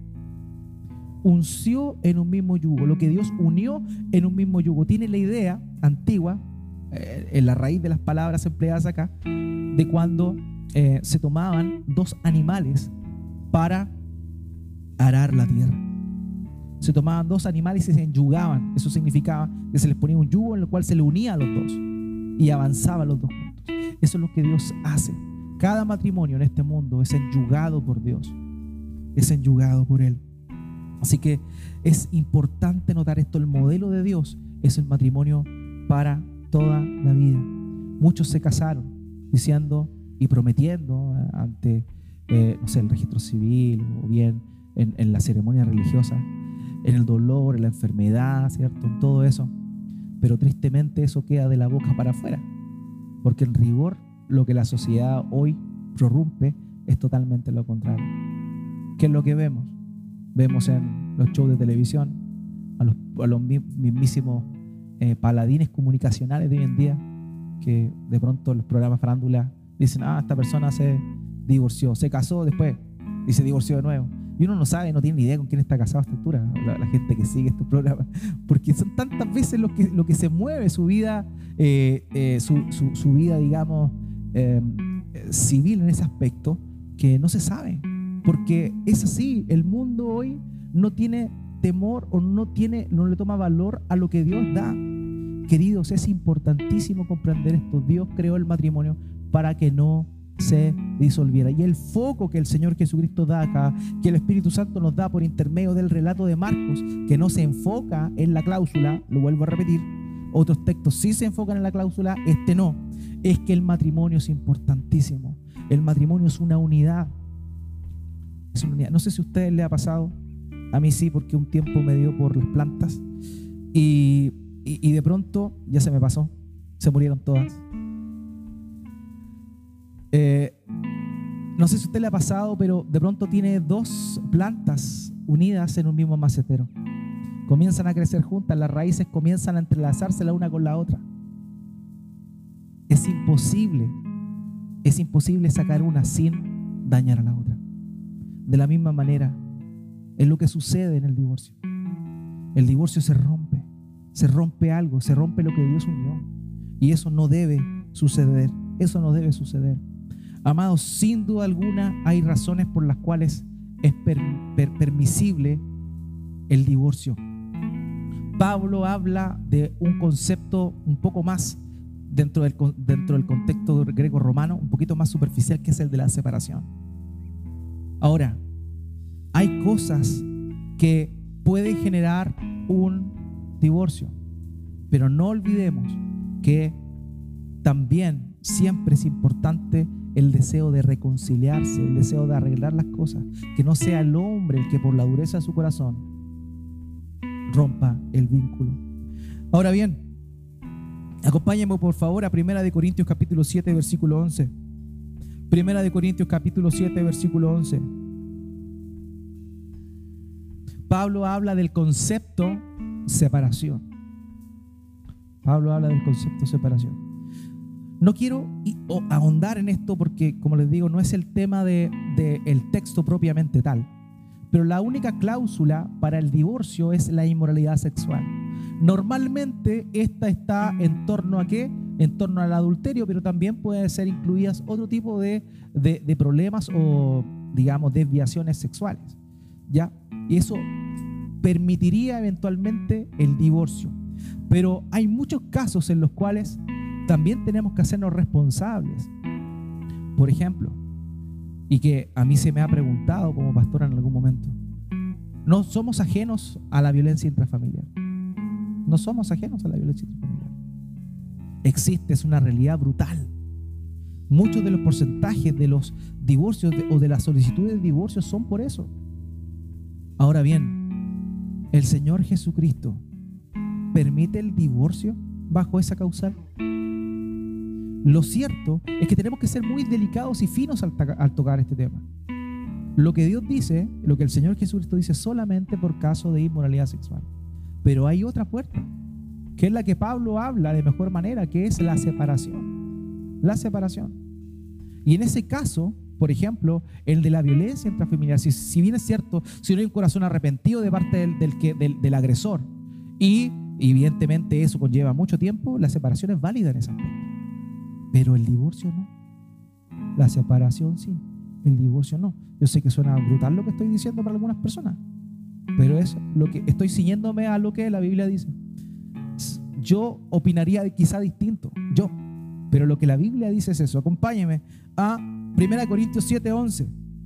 [SPEAKER 1] Unció en un mismo yugo, lo que Dios unió en un mismo yugo. Tiene la idea antigua, eh, en la raíz de las palabras empleadas acá, de cuando eh, se tomaban dos animales para arar la tierra. Se tomaban dos animales y se enyugaban. Eso significaba que se les ponía un yugo en el cual se le unía a los dos y avanzaban los dos juntos. Eso es lo que Dios hace. Cada matrimonio en este mundo es enyugado por Dios, es enyugado por Él. Así que es importante notar esto. El modelo de Dios es el matrimonio para toda la vida. Muchos se casaron diciendo y prometiendo ante eh, no sé, el registro civil o bien en, en la ceremonia religiosa, en el dolor, en la enfermedad, ¿cierto? En todo eso. Pero tristemente eso queda de la boca para afuera, porque en rigor lo que la sociedad hoy prorrumpe es totalmente lo contrario. ¿Qué es lo que vemos? Vemos en los shows de televisión a los, a los mismísimos eh, paladines comunicacionales de hoy en día, que de pronto los programas farándula dicen: ah, esta persona se divorció, se casó después y se divorció de nuevo. Y uno no sabe, no tiene ni idea con quién está casado a esta altura, la, la gente que sigue estos programas, porque son tantas veces lo que, lo que se mueve su vida, eh, eh, su, su, su vida, digamos, eh, civil en ese aspecto, que no se sabe, porque es así. El mundo hoy no tiene temor o no tiene, no le toma valor a lo que Dios da. Queridos, es importantísimo comprender esto. Dios creó el matrimonio para que no se disolviera. Y el foco que el Señor Jesucristo da acá, que el Espíritu Santo nos da por intermedio del relato de Marcos, que no se enfoca en la cláusula, lo vuelvo a repetir, otros textos sí se enfocan en la cláusula, este no, es que el matrimonio es importantísimo. El matrimonio es una unidad. Es una unidad. No sé si a ustedes les ha pasado, a mí sí, porque un tiempo me dio por las plantas y, y, y de pronto ya se me pasó, se murieron todas. Eh, no sé si a usted le ha pasado, pero de pronto tiene dos plantas unidas en un mismo macetero. Comienzan a crecer juntas, las raíces comienzan a entrelazarse la una con la otra. Es imposible, es imposible sacar una sin dañar a la otra. De la misma manera, es lo que sucede en el divorcio. El divorcio se rompe, se rompe algo, se rompe lo que Dios unió. Y eso no debe suceder, eso no debe suceder. Amados, sin duda alguna hay razones por las cuales es per, per, permisible el divorcio. Pablo habla de un concepto un poco más dentro del, dentro del contexto greco-romano, un poquito más superficial, que es el de la separación. Ahora, hay cosas que pueden generar un divorcio, pero no olvidemos que también siempre es importante el deseo de reconciliarse, el deseo de arreglar las cosas, que no sea el hombre el que por la dureza de su corazón rompa el vínculo. Ahora bien, acompáñenme por favor a Primera de Corintios capítulo siete versículo once. Primera de Corintios capítulo siete versículo once. Pablo habla del concepto separación. Pablo habla del concepto separación. No quiero ahondar en esto porque, como les digo, no es el tema de, de el texto propiamente tal. Pero la única cláusula para el divorcio es la inmoralidad sexual. Normalmente esta está en torno a ¿qué? En torno al adulterio, pero también puede ser incluidas otro tipo de, de, de problemas o, digamos, desviaciones sexuales, ¿ya? Y eso permitiría eventualmente el divorcio. Pero hay muchos casos en los cuales también tenemos que hacernos responsables. Por ejemplo, y que a mí se me ha preguntado como pastor en algún momento, no somos ajenos a la violencia intrafamiliar. No somos ajenos a la violencia intrafamiliar. Existe, es una realidad brutal. Muchos de los porcentajes de los divorcios de, o de las solicitudes de divorcio son por eso. Ahora bien, ¿el Señor Jesucristo permite el divorcio bajo esa causal? Lo cierto es que tenemos que ser muy delicados y finos al, al tocar este tema. Lo que Dios dice, lo que el Señor Jesucristo dice, solamente por caso de inmoralidad sexual. Pero hay otra puerta, que es la que Pablo habla de mejor manera, que es la separación. La separación. Y en ese caso, por ejemplo, el de la violencia intrafamiliar, si, si bien es cierto, si no hay un corazón arrepentido de parte del, del, que, del, del agresor, y evidentemente eso conlleva mucho tiempo, la separación es válida en ese aspecto. Pero el divorcio no. La separación sí, el divorcio no. Yo sé que suena brutal lo que estoy diciendo para algunas personas, pero es lo que estoy ciñéndome a lo que la Biblia dice. Yo opinaría quizá distinto, yo, pero lo que la Biblia dice es eso. Acompáñeme a primera Corintios siete once.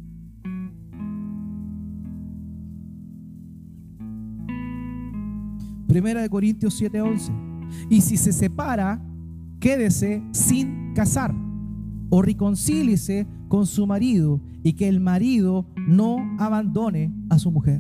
[SPEAKER 1] primera de Corintios siete once. Y si se separa, quédese sin casar o reconcíliese con su marido, y que el marido no abandone a su mujer.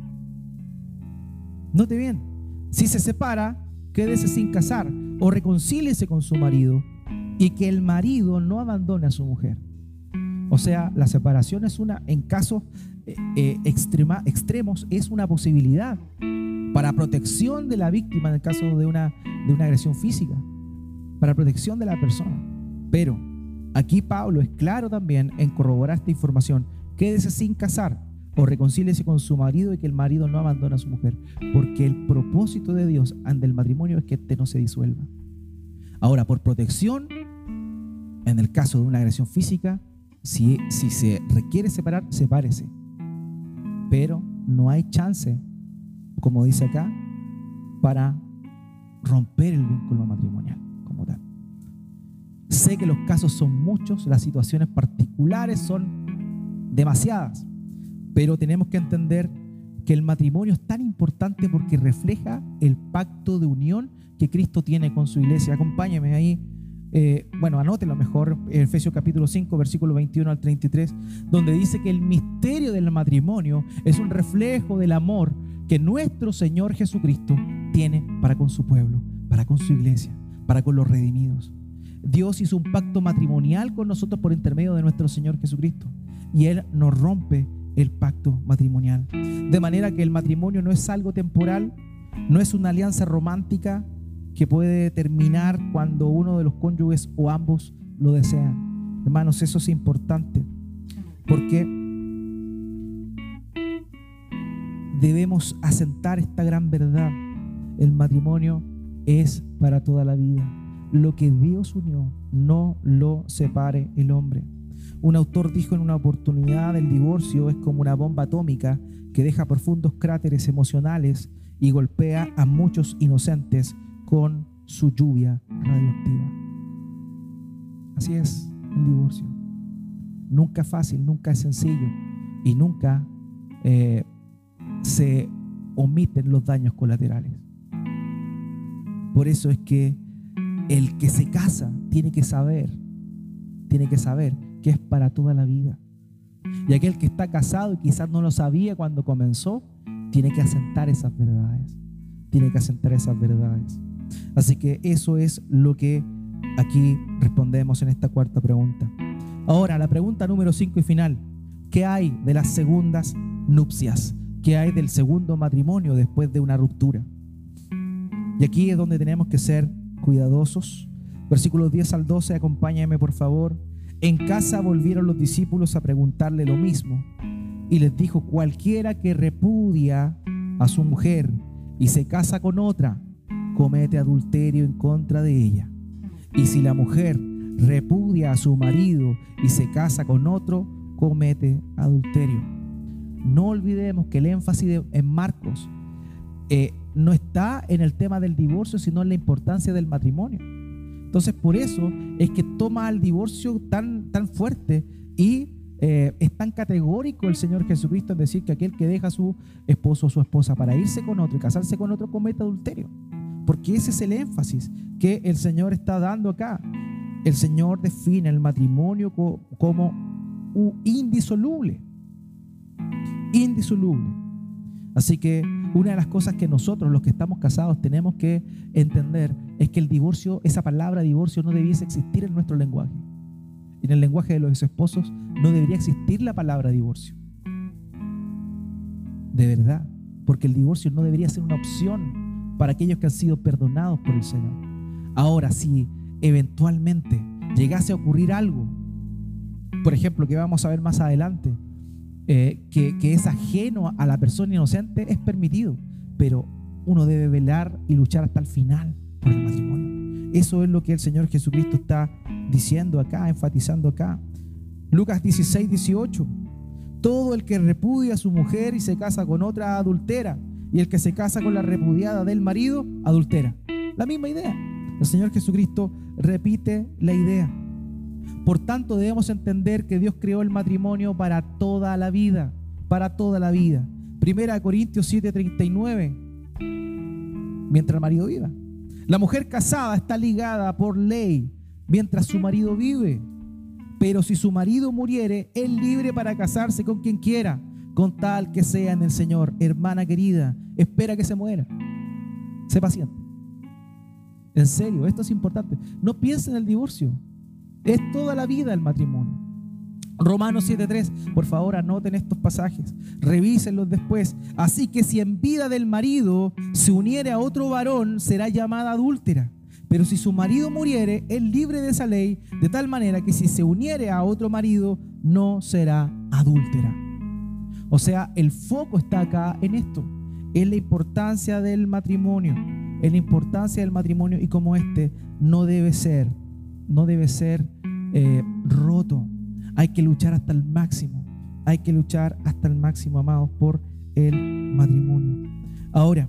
[SPEAKER 1] Note bien, si se separa, quédese sin casar o reconcíliese con su marido, y que el marido no abandone a su mujer. O sea, la separación es una, en casos eh, eh, extrema, extremos, es una posibilidad para protección de la víctima en el caso de una, de una agresión física, para protección de la persona. Pero aquí Pablo es claro también en corroborar esta información: quédese sin casar o reconcíliese con su marido, y que el marido no abandone a su mujer, porque el propósito de Dios ante el matrimonio es que éste no se disuelva. Ahora, por protección, en el caso de una agresión física, si, si se requiere separar, sepárese. Pero no hay chance, como dice acá, para romper el vínculo matrimonial como tal. Sé que los casos son muchos, las situaciones particulares son demasiadas, pero tenemos que entender que el matrimonio es tan importante porque refleja el pacto de unión que Cristo tiene con su iglesia. Acompáñeme ahí, eh, bueno, anótelo mejor, Efesios capítulo cinco, versículo veintiuno al treinta y tres, donde dice que el misterio del matrimonio es un reflejo del amor que nuestro Señor Jesucristo tiene para con su pueblo, para con su iglesia, para con los redimidos. Dios hizo un pacto matrimonial con nosotros por intermedio de nuestro Señor Jesucristo, y Él nos rompe el pacto matrimonial. De manera que el matrimonio no es algo temporal, no es una alianza romántica que puede terminar cuando uno de los cónyuges o ambos lo desean. Hermanos, eso es importante, porque debemos asentar esta gran verdad: el matrimonio es para toda la vida. Lo que Dios unió, no lo separe el hombre. Un autor dijo en una oportunidad: el divorcio es como una bomba atómica que deja profundos cráteres emocionales y golpea a muchos inocentes con su lluvia radioactiva. Así es el divorcio. Nunca es fácil, nunca es sencillo, y nunca eh, se omiten los daños colaterales. Por eso es que el que se casa tiene que saber, tiene que saber que es para toda la vida. Y aquel que está casado y quizás no lo sabía cuando comenzó, tiene que asentar esas verdades. Tiene que asentar esas verdades. Así que eso es lo que aquí respondemos en esta cuarta pregunta. Ahora, la pregunta número cinco y final: ¿qué hay de las segundas nupcias? ¿Qué hay del segundo matrimonio después de una ruptura? Y aquí es donde tenemos que ser cuidadosos. Versículos diez al doce, acompáñame por favor. En casa volvieron los discípulos a preguntarle lo mismo, y les dijo: cualquiera que repudia a su mujer y se casa con otra, comete adulterio en contra de ella. Y si la mujer repudia a su marido y se casa con otro, comete adulterio. No olvidemos que el énfasis de, en Marcos eh, no está en el tema del divorcio, sino en la importancia del matrimonio. Entonces, por eso es que toma el divorcio tan, tan fuerte, y eh, es tan categórico el Señor Jesucristo en decir que aquel que deja a su esposo o su esposa para irse con otro y casarse con otro comete adulterio. Porque ese es el énfasis que el Señor está dando acá. El Señor define el matrimonio co- como indisoluble. Indisoluble. Así que Una de las cosas que nosotros, los que estamos casados, tenemos que entender es que el divorcio, esa palabra divorcio, no debiese existir en nuestro lenguaje. En el lenguaje de los esposos no debería existir la palabra divorcio. De verdad, porque el divorcio no debería ser una opción para aquellos que han sido perdonados por el Señor. Ahora, si eventualmente llegase a ocurrir algo, por ejemplo, que vamos a ver más adelante, eh, que, que es ajeno a la persona inocente, es permitido, pero uno debe velar y luchar hasta el final por el matrimonio. Eso es lo que el Señor Jesucristo está diciendo acá, enfatizando acá. Lucas dieciséis, dieciocho. Todo el que repudia a su mujer y se casa con otra adultera, y el que se casa con la repudiada del marido adultera. La misma idea. El Señor Jesucristo repite la idea. Por tanto, debemos entender que Dios creó el matrimonio para toda la vida, para toda la vida. Primera Corintios siete, treinta y nueve. Mientras el marido viva. La mujer casada está ligada por ley mientras su marido vive. Pero si su marido muriere, es libre para casarse con quien quiera, con tal que sea en el Señor. Hermana querida, espera que se muera. Sé paciente. En serio, esto es importante. No piense en el divorcio. Es toda la vida el matrimonio. Romanos siete, tres. Por favor, anoten estos pasajes. Revísenlos después. Así que si en vida del marido se uniere a otro varón, será llamada adúltera. Pero si su marido muriere, es libre de esa ley, de tal manera que si se uniere a otro marido, no será adúltera. O sea, el foco está acá en esto, en la importancia del matrimonio, en la importancia del matrimonio y cómo este no debe ser, no debe ser eh, roto. Hay que luchar hasta el máximo, hay que luchar hasta el máximo, amados, por el matrimonio. Ahora,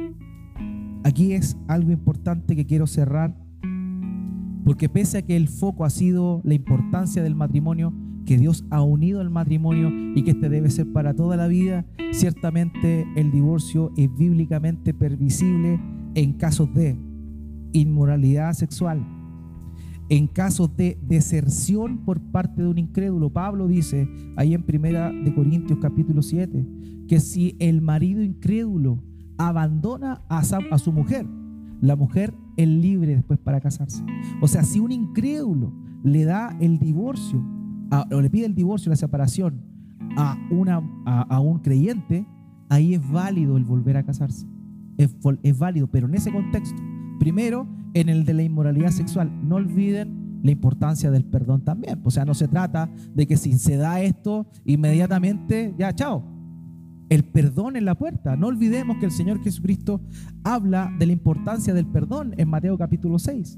[SPEAKER 1] aquí es algo importante que quiero cerrar, porque pese a que el foco ha sido la importancia del matrimonio, que Dios ha unido el matrimonio y que este debe ser para toda la vida, ciertamente el divorcio es bíblicamente permisible en casos de inmoralidad sexual, en casos de deserción por parte de un incrédulo. Pablo dice ahí en Primera de Corintios capítulo siete, que si el marido incrédulo abandona a su, a su mujer, la mujer es libre después para casarse. O sea, si un incrédulo le da el divorcio a, o le pide el divorcio, la separación a, una, a, a un creyente, ahí es válido el volver a casarse. Es, es válido, pero en ese contexto. Primero, en el de la inmoralidad sexual, no olviden la importancia del perdón también. O sea, no se trata de que si se da esto, inmediatamente, ya, chao. El perdón en la puerta. No olvidemos que el Señor Jesucristo habla de la importancia del perdón en Mateo capítulo seis.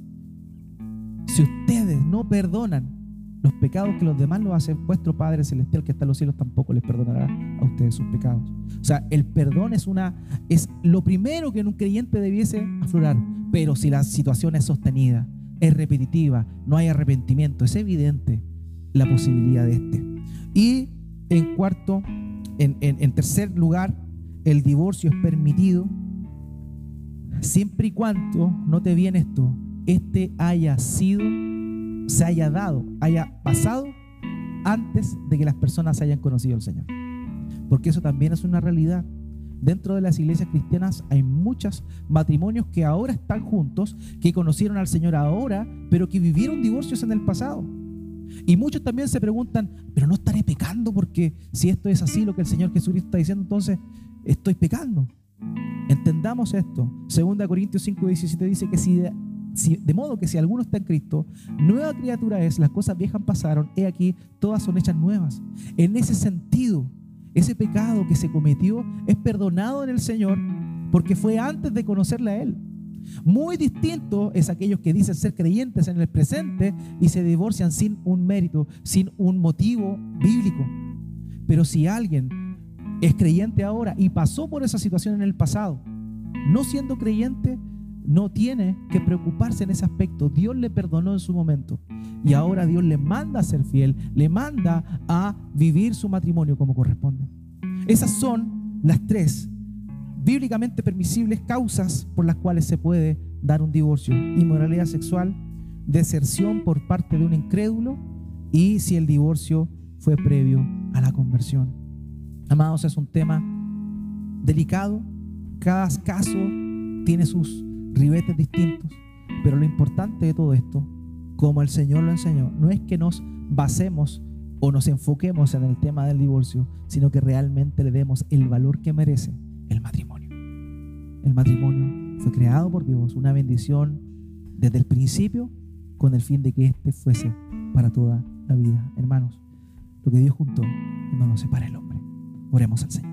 [SPEAKER 1] Si ustedes no perdonan los pecados que los demás lo hacen, vuestro Padre Celestial que está en los cielos tampoco les perdonará a ustedes sus pecados. O sea, el perdón es, una, es lo primero que en un creyente debiese aflorar. Pero si la situación es sostenida, es repetitiva, no hay arrepentimiento, es evidente la posibilidad de este. Y en cuarto, en, en, en tercer lugar, el divorcio es permitido siempre y cuando, note bien esto, este haya sido, se haya dado, haya pasado antes de que las personas hayan conocido al Señor. Porque eso también es una realidad. Dentro de las iglesias cristianas hay muchos matrimonios que ahora están juntos, que conocieron al Señor ahora, pero que vivieron divorcios en el pasado. Y muchos también se preguntan, pero no estaré pecando, porque si esto es así lo que el Señor Jesucristo está diciendo, entonces estoy pecando. Entendamos esto. Segunda Corintios cinco, diecisiete dice que si de, si, de modo que si alguno está en Cristo, nueva criatura es, las cosas viejas pasaron, he aquí, todas son hechas nuevas. En ese sentido, ese pecado que se cometió es perdonado en el Señor porque fue antes de conocerle a Él. Muy distinto es aquellos que dicen ser creyentes en el presente y se divorcian sin un mérito, sin un motivo bíblico. Pero si alguien es creyente ahora y pasó por esa situación en el pasado, no siendo creyente, no tiene que preocuparse en ese aspecto. Dios le perdonó en su momento y ahora Dios le manda a ser fiel, le manda a vivir su matrimonio como corresponde. Esas son las tres bíblicamente permisibles causas por las cuales se puede dar un divorcio: inmoralidad sexual, deserción por parte de un incrédulo y si el divorcio fue previo a la conversión. Amados, es un tema delicado, Cada caso tiene sus ribetes distintos, pero lo importante de todo esto, como el Señor lo enseñó, no es que nos basemos o nos enfoquemos en el tema del divorcio, sino que realmente le demos el valor que merece el matrimonio. El matrimonio fue creado por Dios, una bendición desde el principio, con el fin de que éste fuese para toda la vida. Hermanos, lo que Dios juntó, no lo separe el hombre. Oremos al Señor.